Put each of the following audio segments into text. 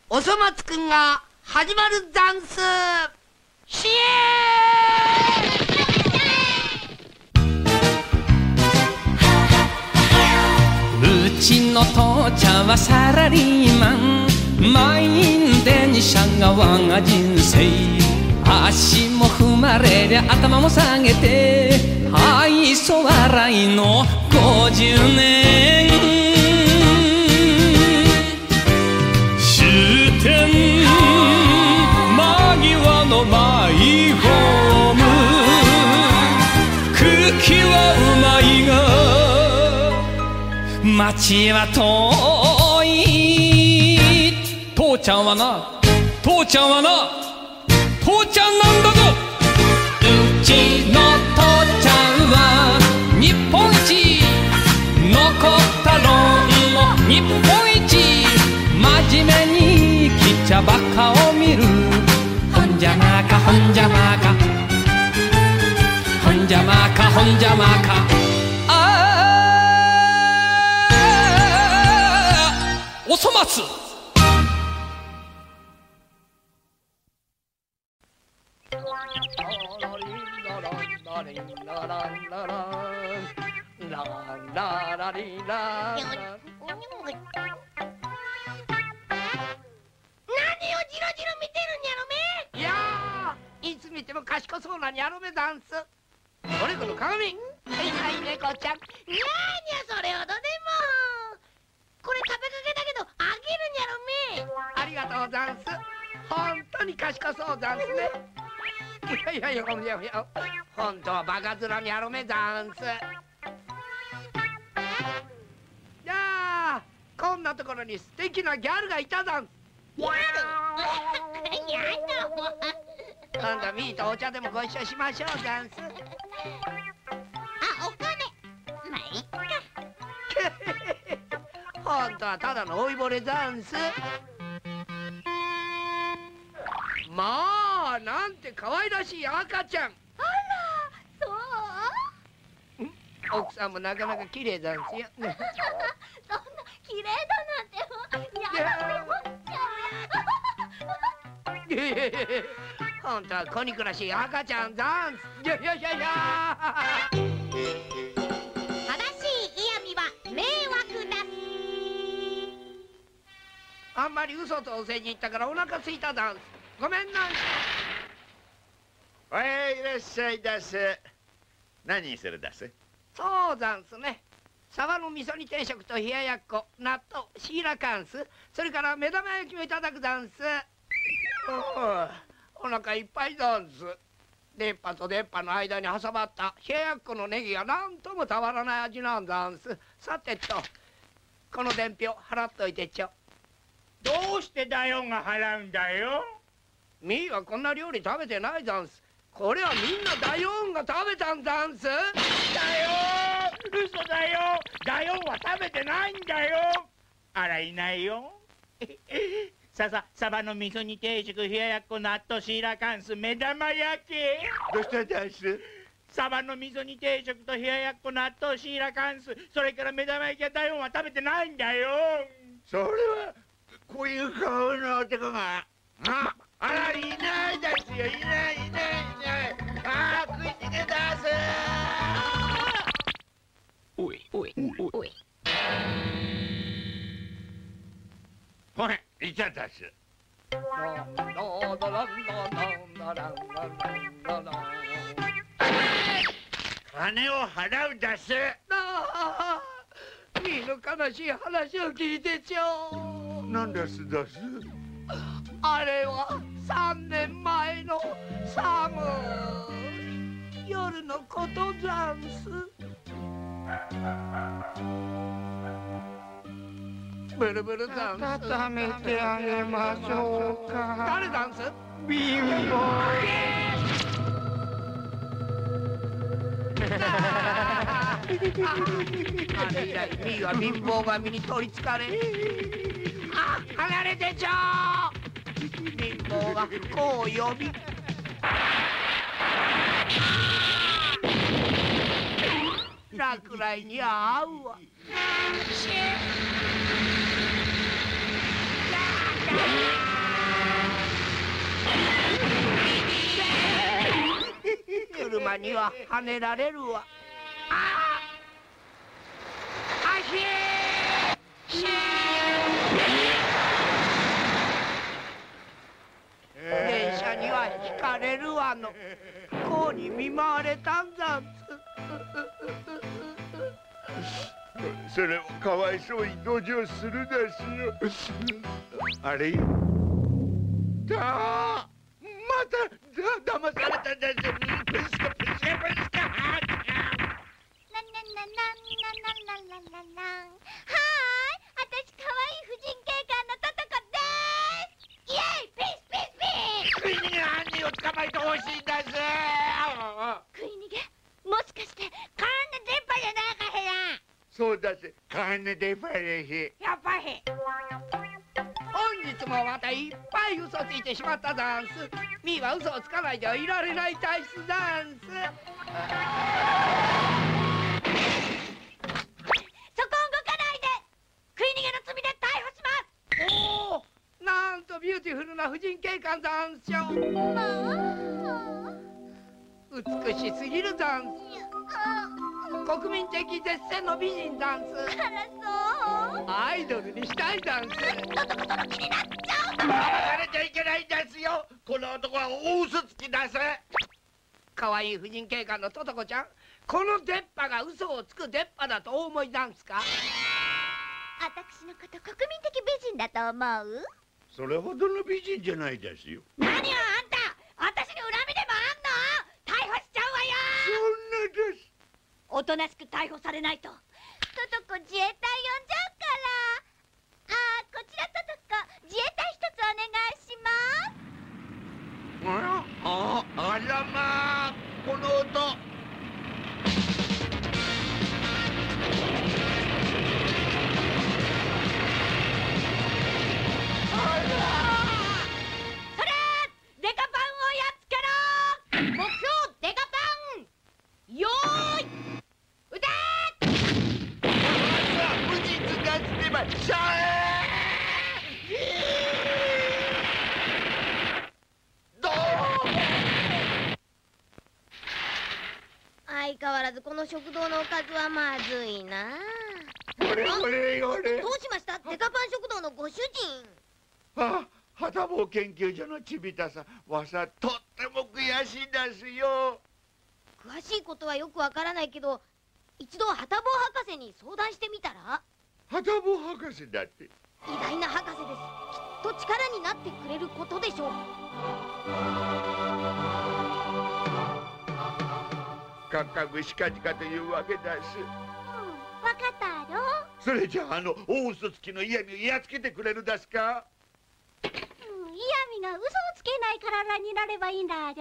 おそ松くんが始まるざんす。シエー。うちの父ちゃんはサラリーマン、満員電車が我が人生。足も踏まれりゃ頭も下げて愛想笑いの50年。終点間際のマイホーム、空気はうまいが街は遠い。父ちゃんはな、父ちゃんはな、父ちゃんなんだぞ。うちの父ちゃんは日本一、残ったろんの日本一。真面目にきちゃばっかを見る。ほんじゃまかほんじゃまか、ほんじゃまかほんじゃまか。おそ松。 いつ見ても賢そうなニャロメダンス。これこの鏡。はいはい猫ちゃん。 にゃーにゃそれほどでも。これ食べかけだけどあげるニャロメ。 ありがとうざんす。本当に賢そうざんすね。いや本当はバカ面にあろめざんす。じゃあこんなところに素敵なギャルがいたざんす。 ギャルやだ。 今度ミーとお茶でもご一緒しましょうざんす。 あ、お金まあいっか。 本当はただの老いぼれざんす。まあなんて可愛らしい赤ちゃん。 あら、そう？ 奥さんもなかなか綺麗ざんすよ。 そんな綺麗だなんてやだ思っちゃう。 本当は子憎らしい赤ちゃんざんす。 正しい嫌味は迷惑だ。 あんまり嘘とお世辞言ったからお腹すいたざんす。ごめんな。 はい、いらっしゃいだす。何にするだす？ そうざんすね。サバの味噌煮定食と冷ややっこ、納豆、シーラカンス、それから目玉焼きもいただくざんす。お腹いっぱいざんす。出っ歯と出っ歯の間に挟まった冷ややっこのネギがなんともたまらない味なんざんす。さてと、この伝票払っといてちょ。 どうしてだよが払うんだよ。 みーはこんな料理食べてないざんす。これはみんなダヨーンが食べたんざんす。 だよー、嘘だよ。だよは食べてないんだよ。あらいないよ。サバの味噌煮定食、冷ややっこ、納豆、シーラカンス、目玉焼き。 どうしただす？ サバの味噌煮定食と冷ややっこ、納豆、シーラカンス、それから目玉焼きやだよは食べてないんだよ。 それはこういう顔の男があらいないですよ。いない。ああ、食いつけだす。 おい。 おい。 ほれ、いただす。金を払うだす。 みーの悲しい話を聞いてちょ。 なんですだす？ あれは3年前の寒い夜のことざんす。ブルブルざんす。 温めてあげましょうか。 誰ざんす？ 貧乏。 あれ以来みーは貧乏神に取りつかれ、離れてちょ。貧乏が不幸を呼び、落雷に遭うわ。シェッ車にははねられるわ。ああ、足電車にはひかれるわの。不幸に見舞われたんざんす。 それをかわいそうに同情するだしよ。あれだまた騙されたんだぞ。プスカプスカプスカ。 ランランランランランランランランラン。はーい、私可愛い婦人警官のトトコでーす。イエイ、ピースピースピース。 食い逃げ犯人を捕まえてほしいんだぜ。 食い逃げ、もしかしてカーネ電波じゃないかへら。 そうだぜ、金でファレヒ。 やっぱへ。 本日もまたいっぱい嘘ついてしまったざんす。みーは嘘をつかないではいられない体質ざんす。 そこ動かないで。食い逃げの罪で逮捕します。 おお、なんとビューティフルな婦人警官ざんしょ。美しすぎるざんす。国民的絶世の美人ざんす。 そう。 アイドルにしたいざんす。 トトコとの気になっちゃう。 騙されちゃいけないんですよ。この男は大嘘つきだぜ。 可愛い婦人警官のトトコちゃん、この出っ歯が嘘をつく出っ歯だとお思いなんすか？ 私のこと国民的美人だと思う？ それほどの美人じゃないですよ。 何よあんた、私に恨みでもあんの？逮捕しちゃうわよ。 そんなです。 おとなしく逮捕されないとトトコ自衛隊呼んじゃうから。こちらトトコ、自衛隊一つお願いします。 あらまあ、この音。 それデカパンをやっつけろ。目標デカパン、よーい撃て。 無実がすればシャどう。 相変わらずこの食堂のおかずはまずいな。 これこれこれ。 どうしました？デカパン食堂のご主人。 はたぼう研究所のちびたさん、わさとっても悔しいですよ。 詳しいことはよくわからないけど、一度はたぼう博士に相談してみたら？ はたぼう博士だって。 偉大な博士です。きっと力になってくれることでしょう。 かっかぐしかじかというわけだす。 わかったろ。 それじゃあ大嘘つきの嫌味をやっつけてくれるですか？ 嫌味が嘘をつけない体になればいいんだろ。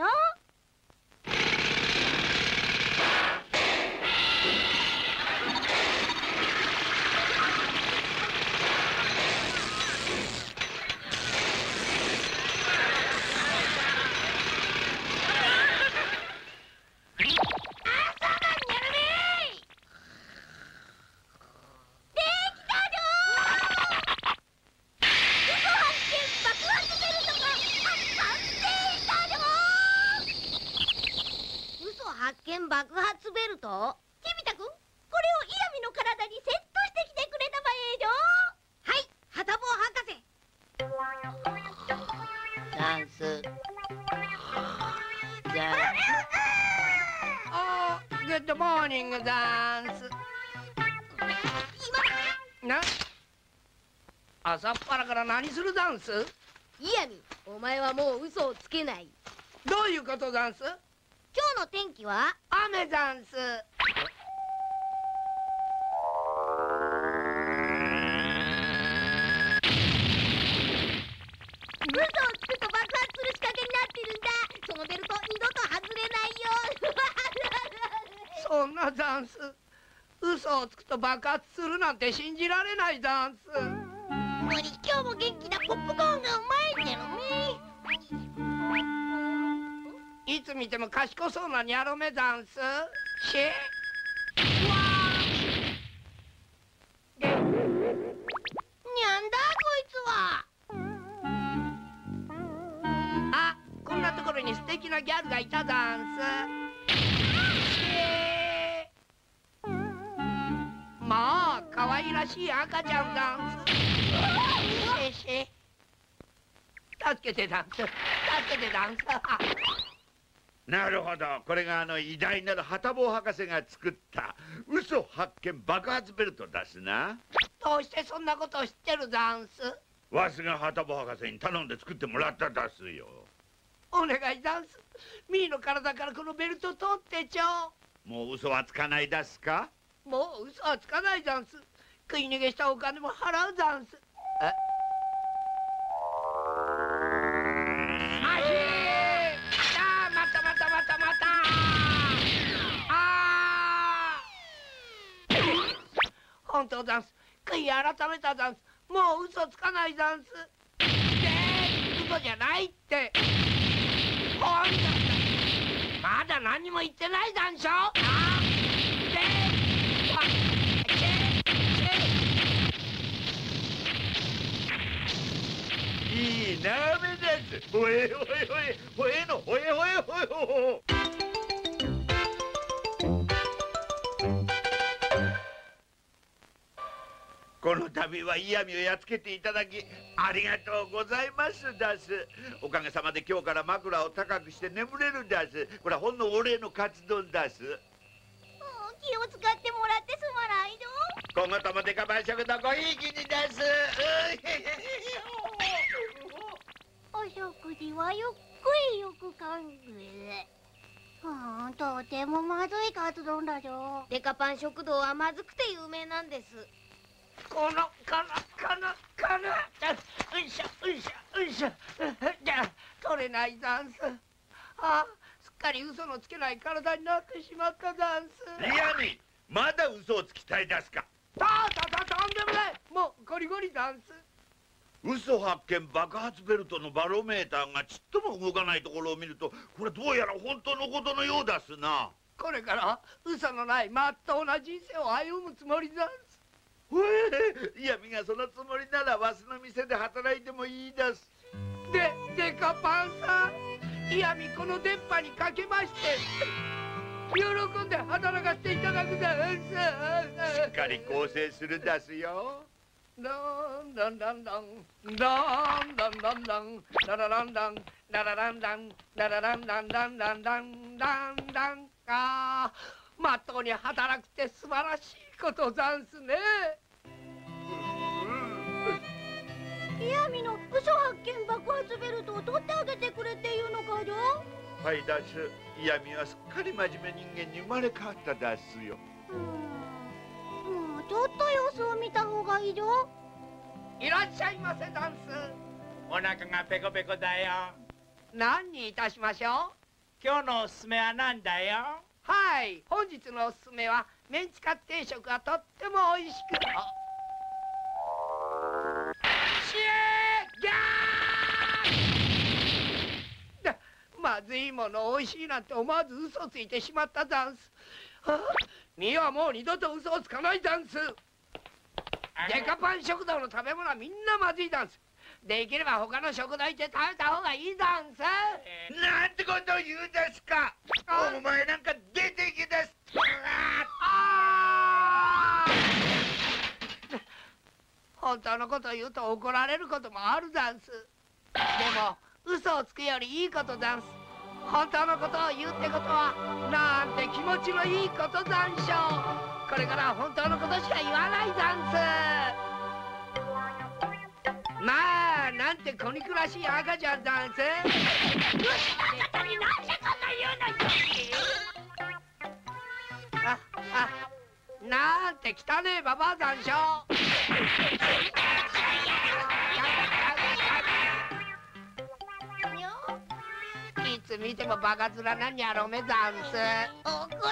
爆発ベルト？チビタ君、これをイヤミの体にセットしてきてくれたまえよ。はい、はたぼう博士。 ダンス。グッドモーニングダンス。な？朝っぱらから何するダンス？ イヤミ、お前はもう嘘をつけない。 どういうことダンス？ 今日の天気は？ 雨ざんす。 嘘をつくと爆発する仕掛けになってるんだ。そのベルト二度と外れないよ。 そんなダンス、嘘をつくと爆発するなんて信じられないダンス。 今日も元気なポップコーンがうまいんだろね。 いつ見ても賢そうなニャロメダンス。シェにゃんだこいつは。 あ、こんなところに素敵なギャルがいたダンス。 愛らしい赤ちゃんざんす。助けてざんす。助けてざんす。 なるほど、これが偉大なるハタボー博士が作った嘘発見爆発ベルトだすな。 どうしてそんなことを知ってるざんす？ わしがハタボー博士に頼んで作ってもらっただすよ。 お願いざんす。ミーの体からこのベルト取ってちょう。 もう嘘はつかないだすか？ もう嘘はつかないざんす。食い逃げしたお金も払うざんす。え？あひー！あー、また。本当ざんす。悔い改めたざんす。もう嘘つかないざんす。嘘じゃないって。ほんとまだ何も言ってないざんしょ。 いいなめです。ほえほえほえほえのほえほえほえほほ。この度は嫌味をやっつけていただきありがとうございますだす。おかげさまで今日から枕を高くして眠れるだす。これはほんのお礼のカツ丼だす。 気を使ってもらってすまないよ。 今後ともデカパン食堂ごひいきにだす。 お食事はゆっくりよく考え。とてもまずいカツ丼だよ。デカパン食堂はまずくて有名なんです。 このうしょじゃ取れないざんす。すっかり嘘のつけない体になってしまったざんす。 いやにまだ嘘をつきたいですか？ とんでもない。もうゴリゴリざんす。 嘘発見爆発ベルトのバロメーターがちっとも動かないところを見るとこれどうやら本当のことのようだすな。 これから嘘のないまっとうな人生を歩むつもりざんす。 嫌味がそのつもりならわしの店で働いてもいいです。 デカパンさん、嫌味この電波にかけまして喜んで働かせていただくざんす。 しっかり構成するだすよ。 ダンダンダンダンダンダンダンダンダラランダンダラランダンダラランダンダンダンダンダンダン。まっとうに働くって素晴らしいことざんすね。 嫌味の嘘発見爆発ベルトを取ってあげてくれっていうのかじゃ。 はいだす。嫌味はすっかり真面目人間に生まれ変わっただすよ。 もうちょっと様子を見た方がいいよ。 いらっしゃいませざんす。 お腹がペコペコだよ。 何にいたしましょう？ 今日のおすすめは何だよ？ はい、本日のおすすめはメンチカツ定食がとっても美味しく。まずいもの美味しいなんて思わず嘘ついてしまったざんす。ミはもう二度と嘘をつかないざんす。デカパン食堂の食べ物はみんなまずいざんす。できれば他の食堂行って食べた方がいいざんす。 なんてことを言うですか。お前なんか出てきです。 本当のことを言うと怒られることもあるざんす。でも嘘をつくよりいいことざんす。本当のことを言うってことはなんて気持ちのいいことざんしょう。これからは本当のことしか言わないざんす。まあなんて子憎らしい赤ちゃんざんす。牛の方になんてこと言うの。なんて汚ねえババアざんしょう。いつ見てもバカ面なんやろめざんす。怒ったんやろ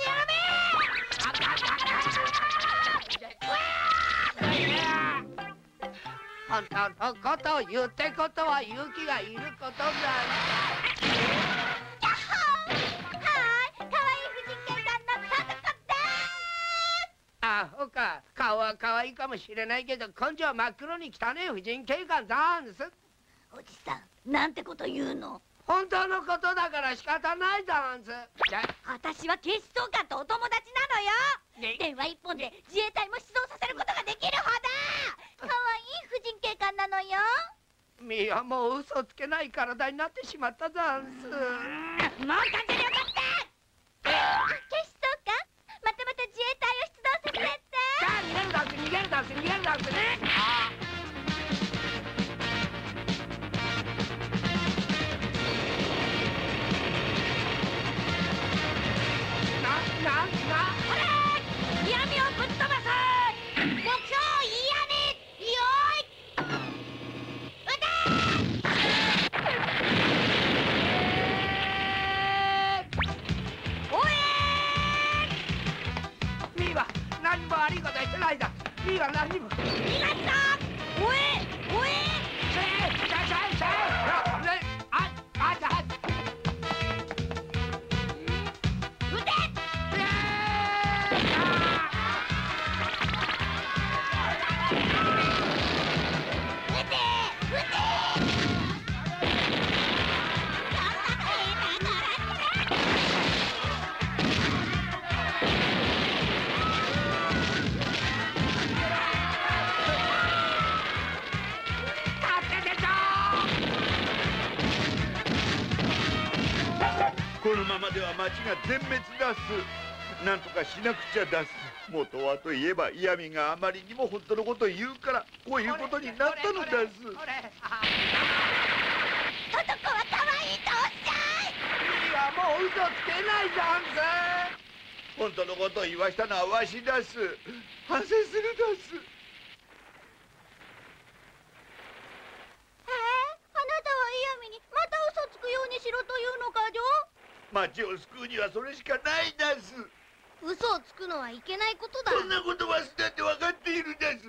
め。本当のことを言うってことは勇気がいることざんす。ほか顔は可愛いかもしれないけど根性は真っ黒に汚い婦人警官ざんす。 おじさんなんてこと言うの。 本当のことだから仕方ないざんす。 私は警視総監とお友達なのよ。電話一本で自衛隊も出動させることができるほど可愛い婦人警官なのよ。 みーはもう嘘つけない体になってしまったざんす。 もう完全に分かった。警視総監、またまた自衛隊を出動させてって。 さあ逃げるざんす、逃げるざんす、逃げるざんすね。 ほらー、闇をぶっ飛ばす。目標闇。よーい、撃ておえーみーは何も悪いことしてないだ。みーは何も。 逃がした。おえおえせー、 撃て。 このままでは町が全滅だす。なんとかしなくちゃだす。元はといえば嫌味があまりにも本当のことを言うからこういうことになったのだす。 トトコは可愛いとおっしゃい。 みーはもう嘘つけないざんす。 本当のことを言わしたのはわしだす。反省するだす。 あなたは嫌味にまた嘘つくようにしろというのかじょ。 町を救うにはそれしかないだす。 嘘をつくのはいけないことだ。 そんなことわしだって分かっているだす。 いい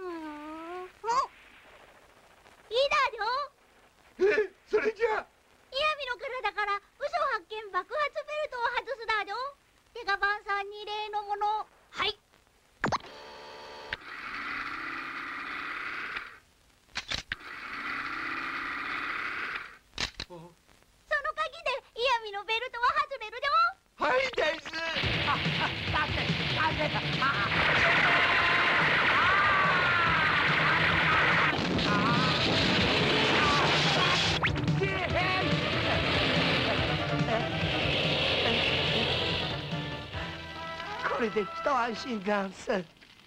だじょ。 それじゃあ嫌味の体から嘘発見爆発ベルトを外すだじょ。デカパンさんに例のもの。はい。その鍵で嫌味のベルトは外れるじょ。 はいです。 これで一安心ざんす。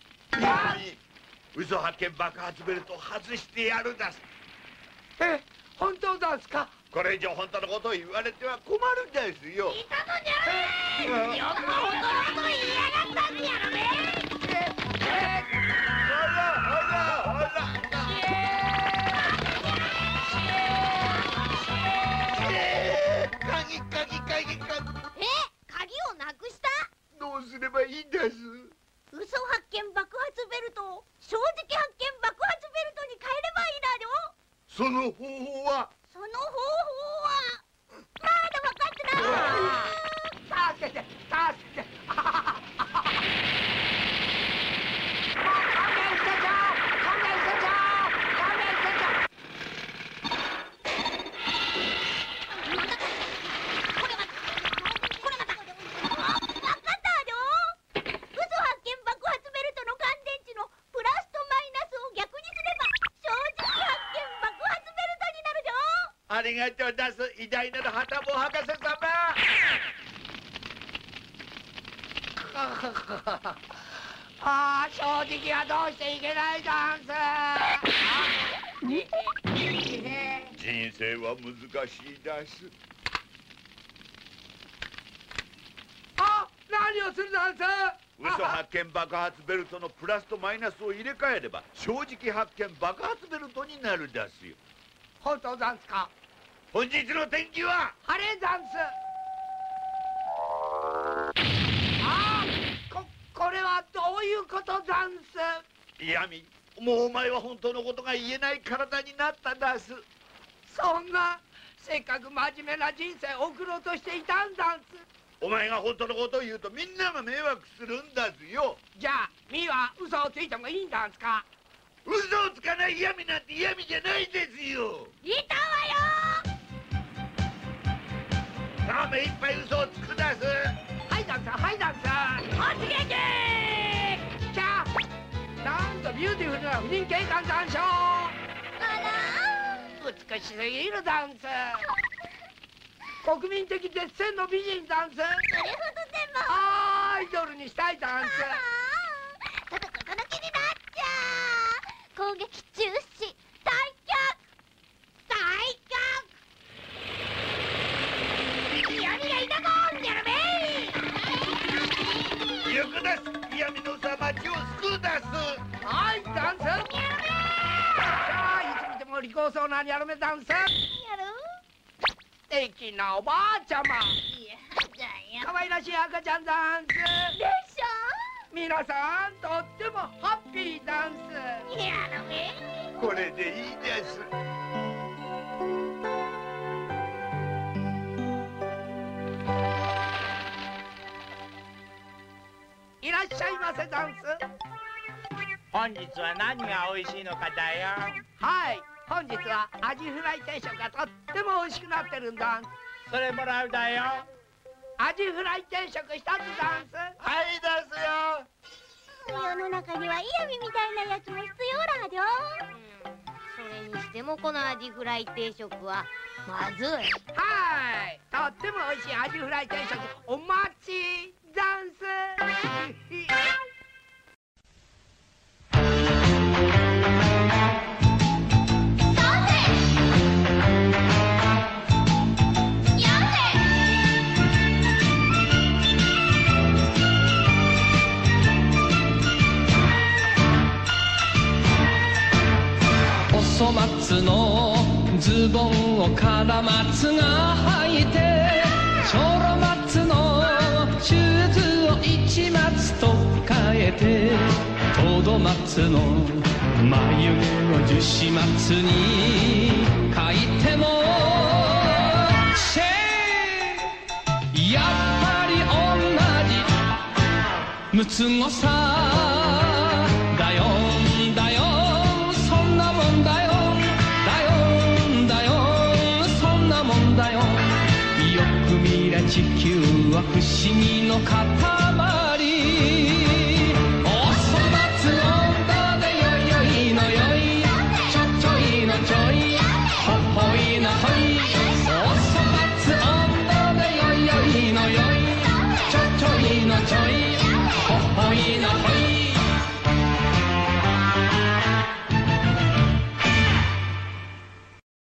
嘘発見爆発ベルトを外してやるだす。 本当ざんすか。 これ以上本当のことを言われては困るんですよ。 いたのじゃろ。よく本当のことを言いやがったんやろね。鍵をなくした。 どうすればいいんです。 嘘発見爆発ベルトを正直発見爆発ベルトに変えればいいだろ。 その方法は。 その方法はまだ分かってない。 助けて助けて。 ありがとうだす。偉大なるハタボ博士様。 ああ、正直はどうしていけないざんす。 人生は難しいだす。 あ、何をするざんす。 嘘発見爆発ベルトのプラスとマイナスを入れ替えれば正直発見爆発ベルトになるだすよ。 本当ざんすか。 本日の天気は晴れざんす。これはどういうことざんす。 嫌味、もうお前は本当のことが言えない体になっただす。 そんな、せっかく真面目な人生を送ろうとしていたんざんす。 お前が本当のことを言うとみんなが迷惑するんだすよ。 じゃあみーは嘘をついてもいいんだんすか。 嘘をつかない嫌味なんて嫌味じゃないですよ。 いたわよ。 警官参照。 あ美しすぎるダンス。国民的絶世の美人ダンス。 ら、それほどでも。 アイドルにしたいダンス。 ただこの気になっちゃう。攻撃中止。退却。闇がいたぞ、やるべい。 行くだす。闇のさ町を救うだす。 はい、ダンス。やるべい。さあ、いつ見ても利口そうなやるめダンス。 やる。 素敵なおばあちゃま。 いやだよ。 可愛らしい赤ちゃんダンス。 でし皆さん、とってもハッピーダンス。 ょ。やるべい。 これでいいです。 いらっしゃいませダンス。 本日は何が美味しいのかだよ。 はい、本日はアジフライ定食がとっても美味しくなってるんだ。 それもらうだよ。 アジフライ定食一つダンス。 はいですよ。 世の中にはイヤミみたいなやつも必要だじょ。それにしてもこのアジフライ定食はまずい。 はい、とっても美味しいアジフライ定食お待ちダンス。 細松のズボンをカラマツが履いて、チョロ松のシューズを一松と変えて、トド松の眉毛を樹脂松に描いてもシェー、やっぱり同じムツゴさだよんだよん、そんなもんだよだよんだよん、そんなもんだよ。よく見りゃ地球は不思議の塊。